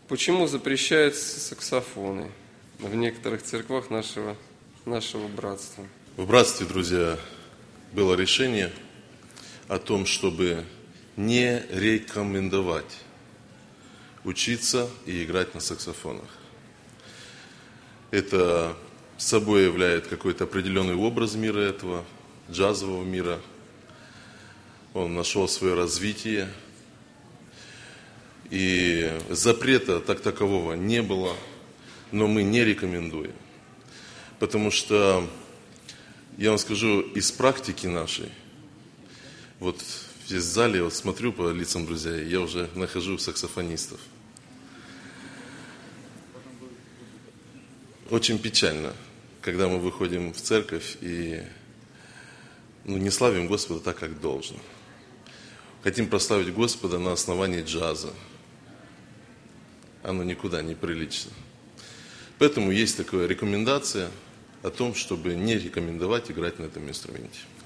Почему запрещаются саксофоны в некоторых церквах нашего братства? В братстве, друзья, было решение о том, чтобы не рекомендовать учиться и играть на саксофонах. Это собой является какой-то определенный образ мира этого, джазового мира. Он нашел свое развитие. И запрета так такового не было, но мы не рекомендуем. Потому что, я вам скажу, из практики нашей, вот здесь в зале, вот смотрю по лицам друзья, я уже нахожу саксофонистов. Очень печально, когда мы выходим в церковь и не славим Господа так, как должно. Хотим прославить Господа на основании джаза. Оно никуда не прилично. Поэтому есть такая рекомендация о том, чтобы не рекомендовать играть на этом инструменте.